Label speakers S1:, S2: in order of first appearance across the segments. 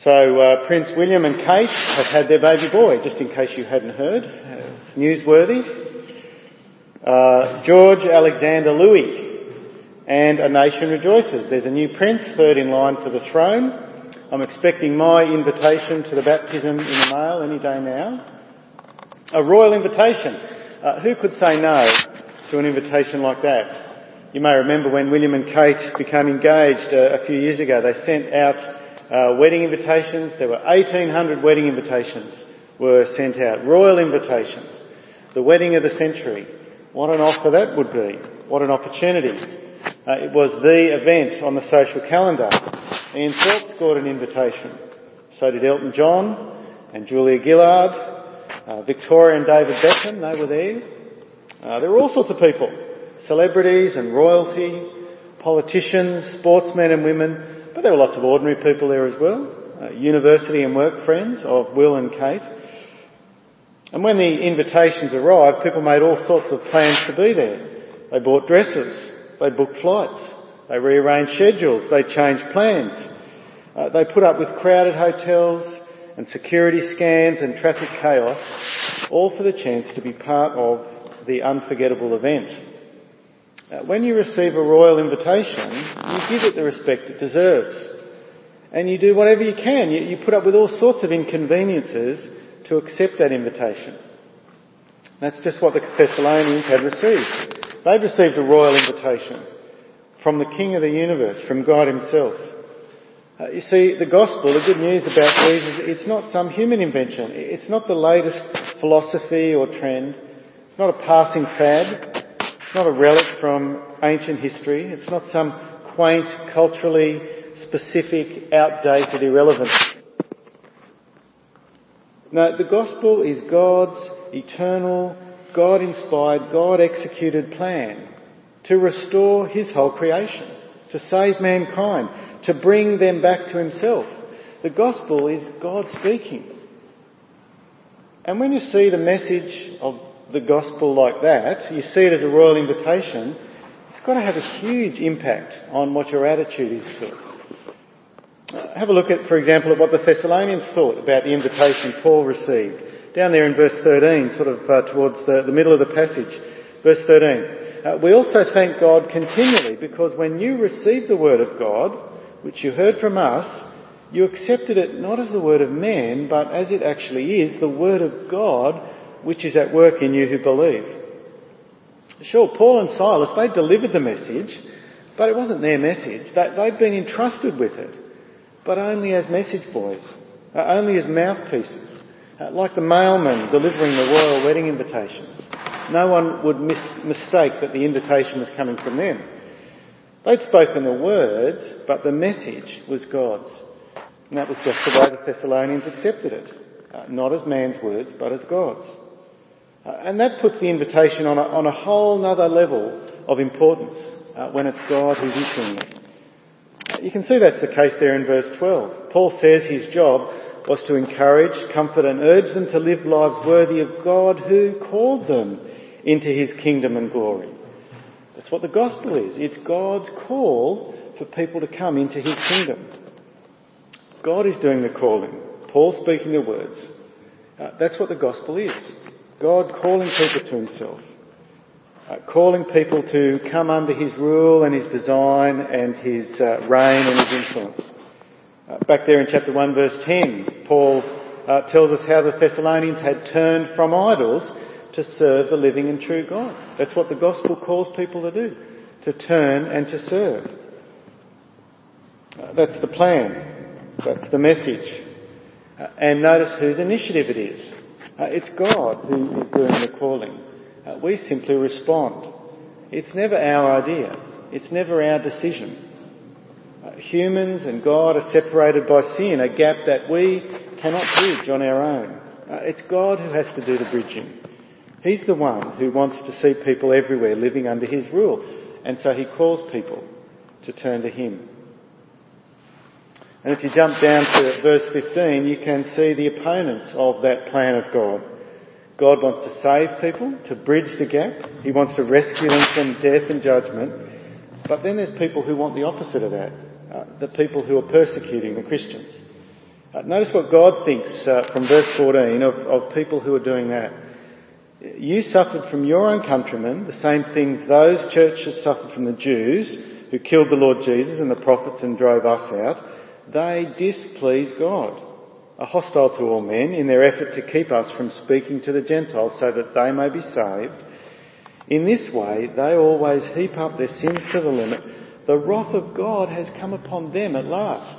S1: So Prince William and Kate have had their baby boy, just in case you hadn't heard. It's newsworthy. George Alexander Louis, and a nation rejoices. There's a new prince, third in line for the throne. I'm expecting my invitation to the baptism in the mail any day now. A royal invitation. Who could say no to an invitation like that? You may remember when William and Kate became engaged a few years ago, they sent out wedding invitations. There were 1,800 wedding invitations were sent out. Royal invitations. The wedding of the century. What an offer that would be. What an opportunity. It was the event on the social calendar. Ian Thorpe scored an invitation. So did Elton John and Julia Gillard, Victoria and David Beckham, they were there. There were all sorts of people. Celebrities and royalty, politicians, sportsmen and women, but there were lots of ordinary people there as well. University and work friends of Will and Kate. And when the invitations arrived, people made all sorts of plans to be there. They bought dresses, they booked flights, they rearranged schedules, they changed plans. They put up with crowded hotels and security scans and traffic chaos, all for the chance to be part of the unforgettable event. When you receive a royal invitation, you give it the respect it deserves. And you do whatever you can. You put up with all sorts of inconveniences to accept that invitation. That's just what the Thessalonians had received. They'd received a royal invitation from the King of the universe, from God himself. You see, the gospel, the good news about Jesus, it's not some human invention. It's not the latest philosophy or trend. It's not a passing fad. It's not a relic from ancient history. It's not some quaint, culturally specific, outdated irrelevance. No, the gospel is God's eternal, God-inspired, God-executed plan to restore his whole creation, to save mankind, to bring them back to himself. The gospel is God speaking. And when you see the message of the gospel like that, you see it as a royal invitation, it's got to have a huge impact on what your attitude is to it. Have a look at, for example, at what the Thessalonians thought about the invitation Paul received. Down there in verse 13, sort of towards the middle of the passage. Verse 13. We also thank God continually because when you received the word of God, which you heard from us, you accepted it not as the word of men, but as it actually is, the word of God, which is at work in you who believe. Sure, Paul and Silas, they delivered the message, but it wasn't their message. They'd been entrusted with it, but only as message boys, only as mouthpieces, like the mailman delivering the royal wedding invitations. No one would mistake that the invitation was coming from them. They'd spoken the words, but the message was God's. And that was just the way the Thessalonians accepted it. Not as man's words, but as God's. And that puts the invitation on a whole other level of importance when it's God who's issuing it. You can see that's the case there in verse 12. Paul says his job was to encourage, comfort and urge them to live lives worthy of God who called them into his kingdom and glory. That's what the gospel is. It's God's call for people to come into his kingdom. God is doing the calling. Paul's speaking the words. That's what the gospel is. God calling people to himself. Calling people to come under his rule and his design and his reign and his influence. Back there in chapter 1 verse 10, Paul tells us how the Thessalonians had turned from idols to serve the living and true God. That's what the gospel calls people to do, to turn and to serve. That's the plan. That's the message. And notice whose initiative it is. It's God who is doing the calling. We simply respond. It's never our idea. It's never our decision. Humans and God are separated by sin, a gap that we cannot bridge on our own. It's God who has to do the bridging. He's the one who wants to see people everywhere living under his rule. And so he calls people to turn to him. And if you jump down to verse 15, you can see the opponents of that plan of God. God wants to save people, to bridge the gap. He wants to rescue them from death and judgment. But then there's people who want the opposite of that. The people who are persecuting the Christians. Notice what God thinks from verse 14 of people who are doing that. You suffered from your own countrymen the same things those churches suffered from the Jews who killed the Lord Jesus and the prophets and drove us out. They displease God, are hostile to all men in their effort to keep us from speaking to the Gentiles so that they may be saved. In this way, they always heap up their sins to the limit. The wrath of God has come upon them at last.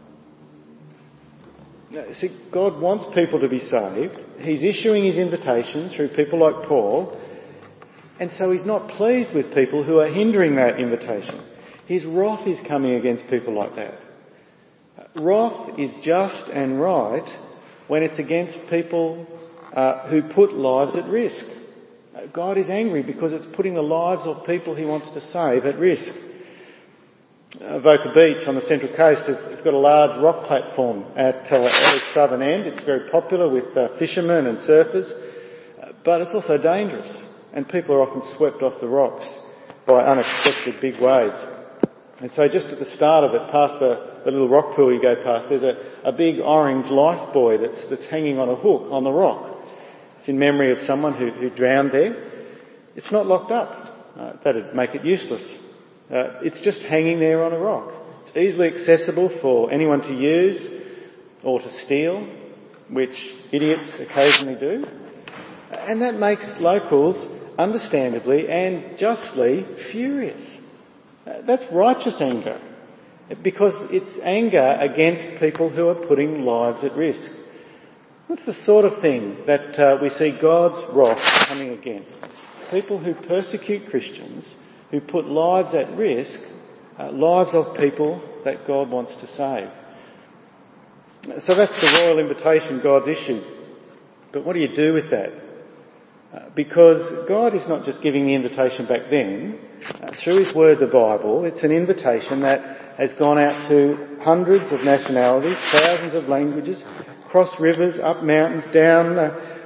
S1: Now, see, God wants people to be saved. He's issuing his invitations through people like Paul, and so he's not pleased with people who are hindering that invitation. His wrath is coming against people like that. Wrath is just and right when it's against people who put lives at risk. God is angry because it's putting the lives of people he wants to save at risk. Avoca Beach on the Central Coast has got a large rock platform at its southern end. It's very popular with fishermen and surfers, but it's also dangerous, and people are often swept off the rocks by unexpected big waves. And so just at the start of it, past the little rock pool you go past, there's a big orange life buoy that's hanging on a hook on the rock. It's in memory of someone who drowned there. It's not locked up. That'd make it useless. It's just hanging there on a rock. It's easily accessible for anyone to use or to steal, which idiots occasionally do. And that makes locals, understandably and justly, furious. That's righteous anger, because it's anger against people who are putting lives at risk. That's the sort of thing that we see God's wrath coming against. People who persecute Christians, who put lives at risk, lives of people that God wants to save. So that's the royal invitation God's issued. But what do you do with that? Because God is not just giving the invitation back then. Through his word, the Bible, it's an invitation that has gone out to hundreds of nationalities, thousands of languages, across rivers, up mountains, down,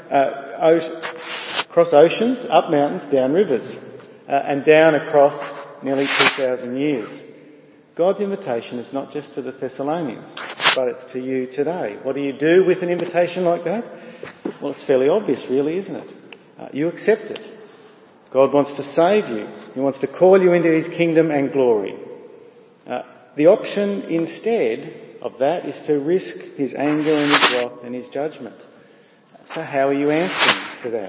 S1: across oceans, up mountains, down rivers, and down across nearly 2,000 years. God's invitation is not just to the Thessalonians, but it's to you today. What do you do with an invitation like that? Well, it's fairly obvious, really, isn't it? You accept it. God wants to save you. He wants to call you into his kingdom and glory. The option instead of that is to risk his anger and his wrath and his judgment. So how are you answering to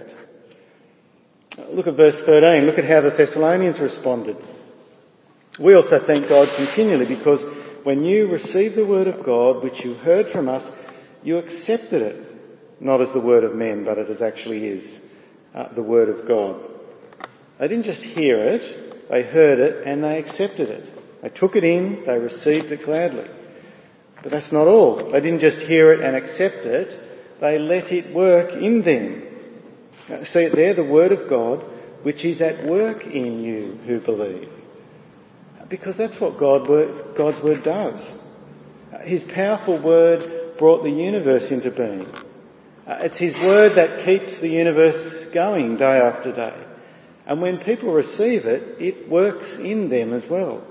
S1: that? Look at verse 13. Look at how the Thessalonians responded. We also thank God continually because when you received the word of God, which you heard from us, you accepted it, not as the word of men, but as it actually is, the word of God. They didn't just hear it, they heard it and they accepted it. They took it in, they received it gladly. But that's not all. They didn't just hear it and accept it, they let it work in them. See it there, the word of God, which is at work in you who believe. Because that's what God's word does. His powerful word brought the universe into being. It's his word that keeps the universe going day after day. And when people receive it, it works in them as well.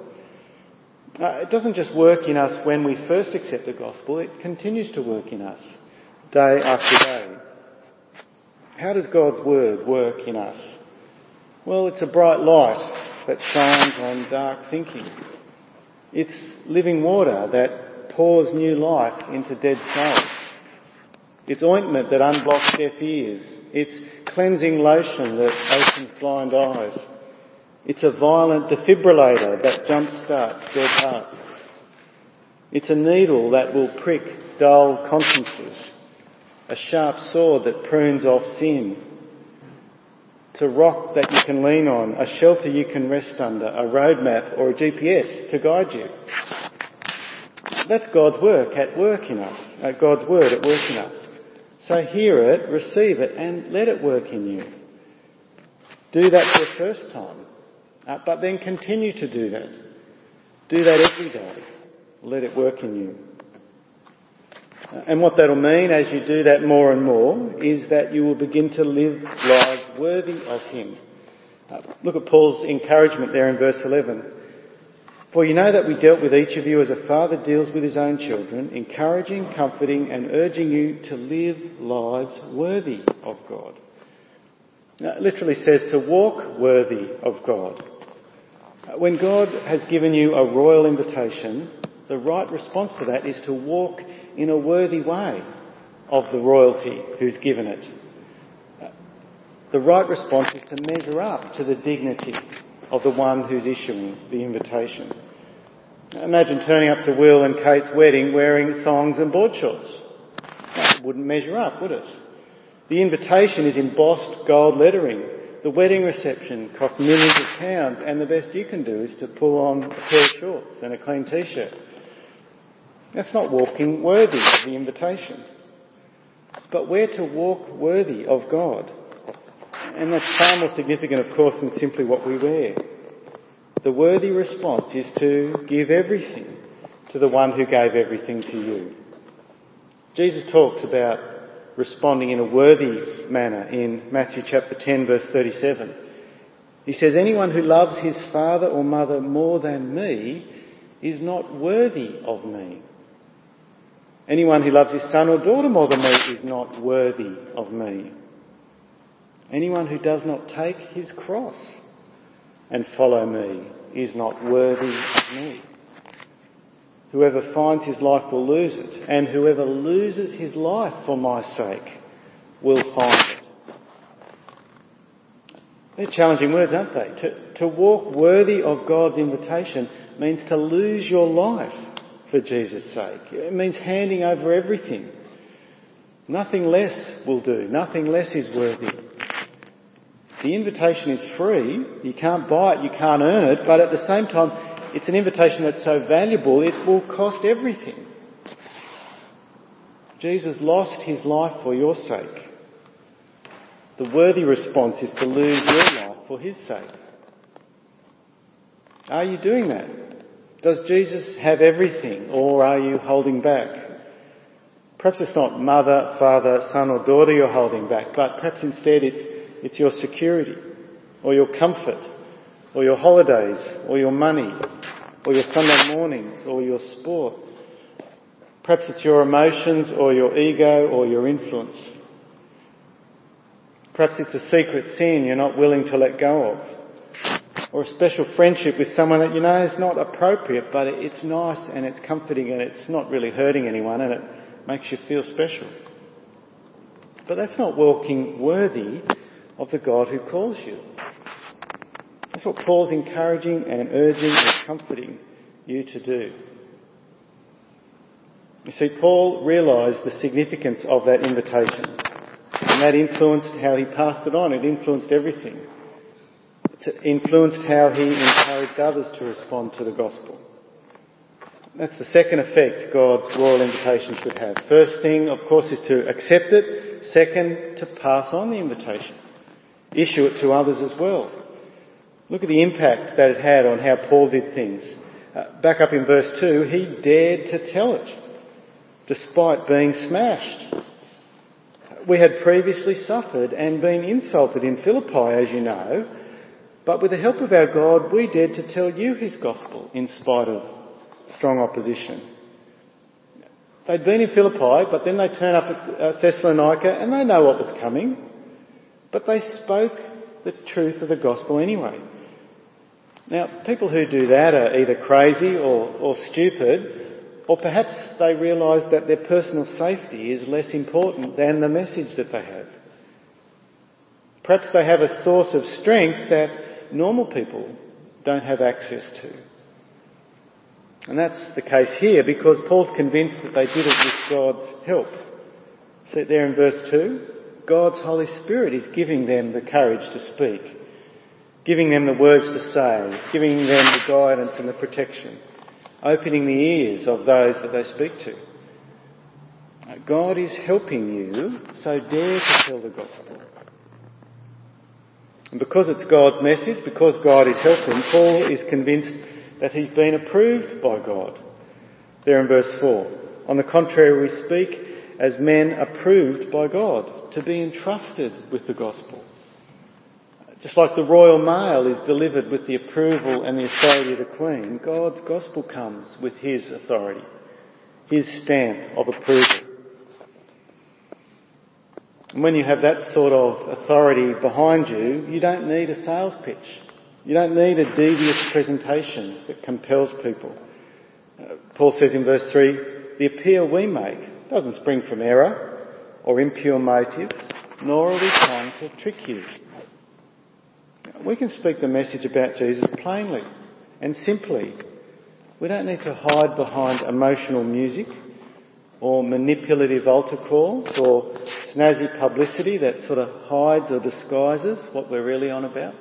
S1: It doesn't just work in us when we first accept the gospel, it continues to work in us day after day. How does God's word work in us? Well, it's a bright light that shines on dark thinking. It's living water that pours new life into dead souls. It's ointment that unblocks deaf ears. It's cleansing lotion that opens blind eyes. It's a violent defibrillator that jump-starts dead hearts. It's a needle that will prick dull consciences. A sharp sword that prunes off sin. It's a rock that you can lean on, a shelter you can rest under, a roadmap or a GPS to guide you. That's God's work at work in us, God's word at work in us. So hear it, receive it, and let it work in you. Do that for the first time, but then continue to do that. Do that every day. Let it work in you. And what that'll mean as you do that more and more is that you will begin to live lives worthy of him. Look at Paul's encouragement there in verse 11. For you know that we dealt with each of you as a father deals with his own children, encouraging, comforting and urging you to live lives worthy of God. Now, it literally says to walk worthy of God. When God has given you a royal invitation, the right response to that is to walk in a worthy way of the royalty who's given it. The right response is to measure up to the dignity of the one who's issuing the invitation. Imagine turning up to Will and Kate's wedding wearing thongs and board shorts. That wouldn't measure up, would it? The invitation is embossed gold lettering. The wedding reception costs millions of pounds, and the best you can do is to pull on a pair of shorts and a clean t-shirt. That's not walking worthy of the invitation. But we're to walk worthy of God. And that's far more significant, of course, than simply what we wear. The worthy response is to give everything to the one who gave everything to you. Jesus talks about responding in a worthy manner in Matthew chapter 10 verse 37. He says, anyone who loves his father or mother more than me is not worthy of me. Anyone who loves his son or daughter more than me is not worthy of me. Anyone who does not take his cross and follow me is not worthy of me. Whoever finds his life will lose it, and whoever loses his life for my sake will find it. They're challenging words, aren't they? To walk worthy of God's invitation means to lose your life for Jesus' sake. It means handing over everything. Nothing less will do. Nothing less is worthy. The invitation is free. You can't buy it, you can't earn it, but at the same time, it's an invitation that's so valuable, it will cost everything. Jesus lost his life for your sake. The worthy response is to lose your life for his sake. Are you doing that? Does Jesus have everything, or are you holding back? Perhaps it's not mother, father, son or daughter you're holding back, but perhaps instead it's your security, or your comfort, or your holidays, or your money, or your Sunday mornings, or your sport. Perhaps it's your emotions, or your ego, or your influence. Perhaps it's a secret sin you're not willing to let go of. Or a special friendship with someone that you know is not appropriate, but it's nice and it's comforting and it's not really hurting anyone and it makes you feel special. But that's not walking worthy of the God who calls you. That's what Paul's encouraging and urging and comforting you to do. You see, Paul realised the significance of that invitation, and that influenced how he passed it on. It influenced everything. It influenced how he encouraged others to respond to the gospel. That's the second effect God's royal invitation should have. First thing, of course, is to accept it. Second, to pass on the invitation. Issue it to others as well. Look at the impact that it had on how Paul did things. Back up in verse 2, he dared to tell it, despite being smashed. We had previously suffered and been insulted in Philippi, as you know, but with the help of our God, we dared to tell you his gospel in spite of strong opposition. They'd been in Philippi, but then they turn up at Thessalonica and they know what was coming, but they spoke the truth of the gospel anyway. Now, people who do that are either crazy or stupid, or perhaps they realise that their personal safety is less important than the message that they have. Perhaps they have a source of strength that normal people don't have access to. And that's the case here because Paul's convinced that they did it with God's help. See it there in verse 2? God's Holy Spirit is giving them the courage to speak, giving them the words to say, giving them the guidance and the protection, opening the ears of those that they speak to. God is helping you, so dare to tell the gospel. And because it's God's message, because God is helping, Paul is convinced that he's been approved by God. There in verse 4. On the contrary, we speak as men approved by God, to be entrusted with the gospel. Just like the Royal Mail is delivered with the approval and the authority of the Queen, God's gospel comes with his authority, his stamp of approval. And when you have that sort of authority behind you, you don't need a sales pitch. You don't need a devious presentation that compels people. Paul says in verse 3, the appeal we make doesn't spring from error or impure motives, nor are we trying to trick you. We can speak the message about Jesus plainly and simply. We don't need to hide behind emotional music or manipulative altar calls or snazzy publicity that sort of hides or disguises what we're really on about.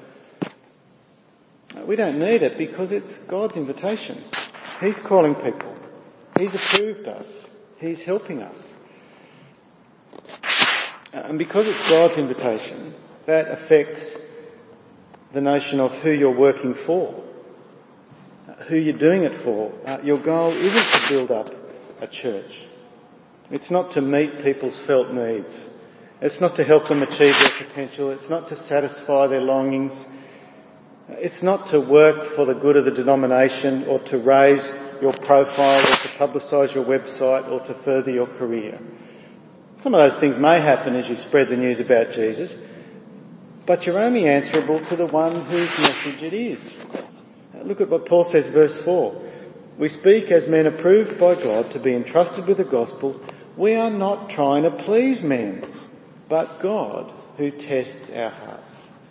S1: We don't need it because it's God's invitation. He's calling people. He's approved us. He's helping us. And because it's God's invitation, that affects the notion of who you're working for, who you're doing it for. Your goal isn't to build up a church. It's not to meet people's felt needs. It's not to help them achieve their potential. It's not to satisfy their longings. It's not to work for the good of the denomination or to raise your profile or to publicise your website or to further your career. Some of those things may happen as you spread the news about Jesus, but you're only answerable to the one whose message it is. Look at what Paul says, verse 4. We speak as men approved by God to be entrusted with the gospel. We are not trying to please men, but God who tests our hearts.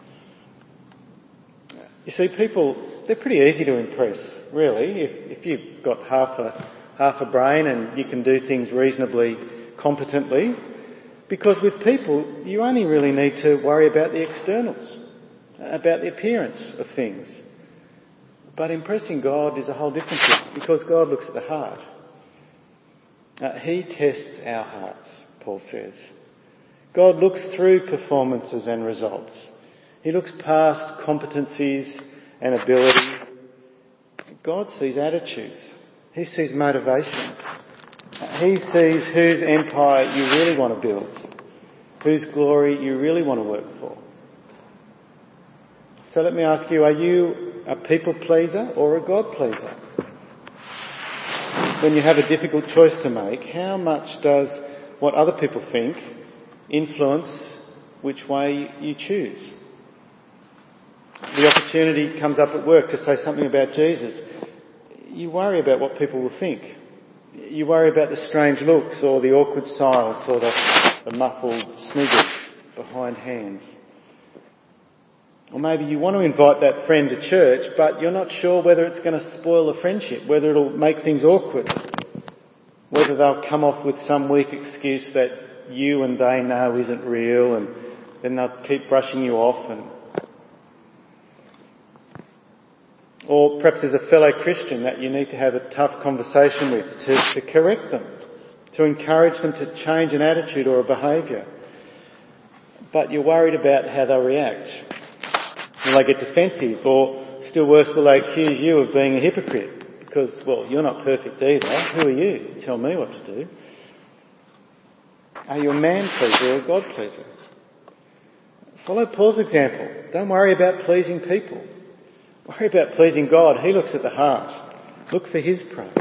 S1: You see, people, they're pretty easy to impress, really. If you've got half a brain and you can do things reasonably competently, because with people, you only really need to worry about the externals, about the appearance of things. But impressing God is a whole different thing, because God looks at the heart. He tests our hearts, Paul says. God looks through performances and results. He looks past competencies and ability. God sees attitudes. He sees motivations. He sees whose empire you really want to build, whose glory you really want to work for. So let me ask you, are you a people pleaser or a God pleaser? When you have a difficult choice to make, how much does what other people think influence which way you choose? The opportunity comes up at work to say something about Jesus. You worry about what people will think. You worry about the strange looks or the awkward silence or the muffled sniggers behind hands. Or maybe you want to invite that friend to church, but you're not sure whether it's going to spoil the friendship, whether it'll make things awkward, whether they'll come off with some weak excuse that you and they know isn't real, and then they'll keep brushing you off. Or perhaps there's a fellow Christian that you need to have a tough conversation with to correct them, to encourage them to change an attitude or a behaviour. But you're worried about how they'll react. Will they get defensive? Or still worse, will they accuse you of being a hypocrite? Because, well, you're not perfect either. Who are you to tell me what to do? Are you a man pleaser or a God pleaser? Follow Paul's example. Don't worry about pleasing people. Worry about pleasing God. He looks at the heart. Look for his praise.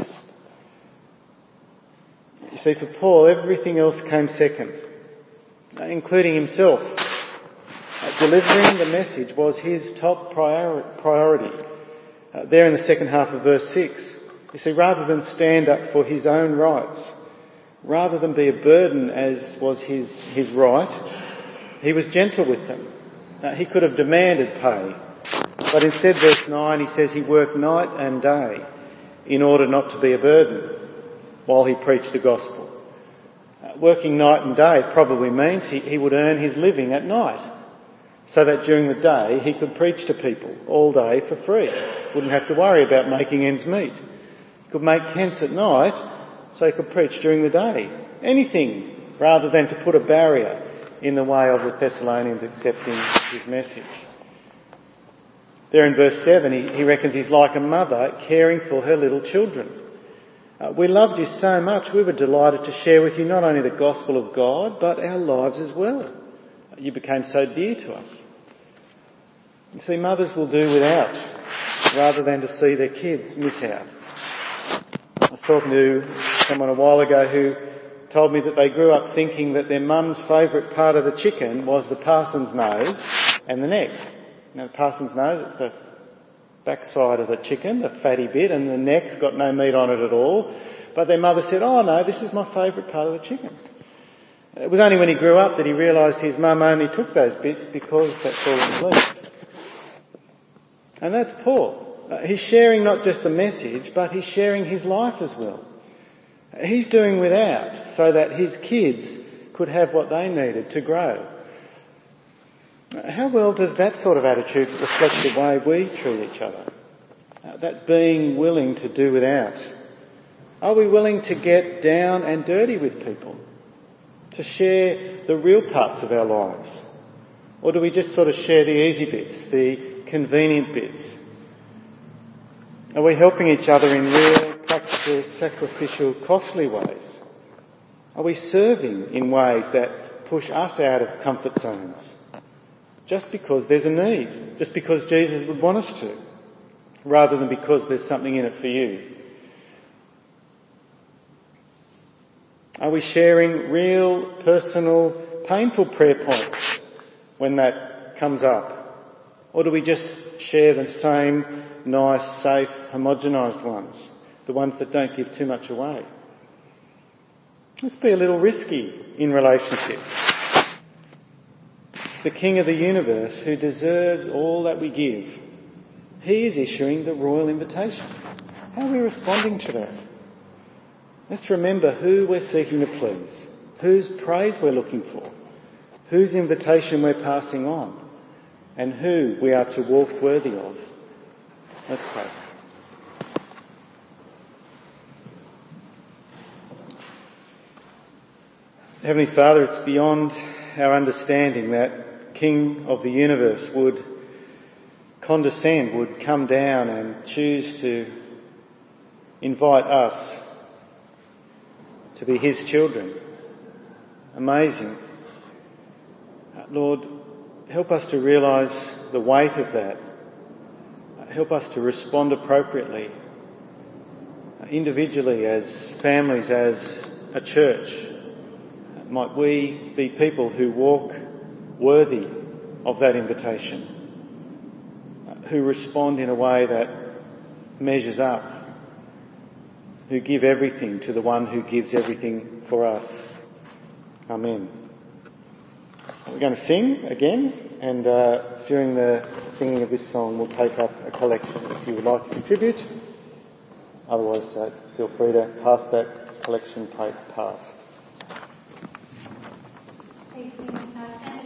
S1: You see, for Paul, everything else came second, including himself. Delivering the message was his top priority. There in the second half of verse 6, you see, rather than stand up for his own rights, rather than be a burden as was his right, he was gentle with them. He could have demanded pay, but instead, verse 9, he says he worked night and day in order not to be a burden while he preached the gospel. Working night and day probably means he would earn his living at night, so that during the day he could preach to people all day for free. Wouldn't have to worry about making ends meet. He could make tents at night so he could preach during the day. Anything rather than to put a barrier in the way of the Thessalonians accepting his message. There in verse 7 he reckons he's like a mother caring for her little children. We loved you so much we were delighted to share with you not only the gospel of God but our lives as well. You became so dear to us. You see, mothers will do without rather than to see their kids miss out. I was talking to someone a while ago who told me that they grew up thinking that their mum's favourite part of the chicken was the parson's nose and the neck. You know, the parson's nose, it's the backside of the chicken, the fatty bit, and the neck's got no meat on it at all. But their mother said, "Oh no, this is my favourite part of the chicken." It was only when he grew up that he realised his mum only took those bits because that's all he left. And that's Paul. He's sharing not just the message, but he's sharing his life as well. He's doing without so that his kids could have what they needed to grow. How well does that sort of attitude reflect the way we treat each other? That being willing to do without. Are we willing to get down and dirty with people? To share the real parts of our lives? Or do we just sort of share the easy bits, the convenient bits? Are we helping each other in real, practical, sacrificial, costly ways? Are we serving in ways that push us out of comfort zones? Just because there's a need, just because Jesus would want us to, rather than because there's something in it for you. Are we sharing real, personal, painful prayer points when that comes up? Or do we just share the same nice, safe, homogenised ones, the ones that don't give too much away? Let's be a little risky in relationships. The King of the universe, who deserves all that we give, he is issuing the royal invitation. How are we responding to that? Let's remember who we're seeking to please, whose praise we're looking for, whose invitation we're passing on, and who we are to walk worthy of. Let's pray. Heavenly Father, it's beyond our understanding that King of the universe would condescend, would come down and choose to invite us to be his children. Amazing. Lord, help us to realise the weight of that. Help us to respond appropriately, individually, as families, as a church. Might we be people who walk worthy of that invitation, who respond in a way that measures up, who give everything to the one who gives everything for us. Amen. We're going to sing again, and during the singing of this song we'll take up a collection if you would like to contribute. Otherwise, feel free to pass that collection plate past.
S2: Please,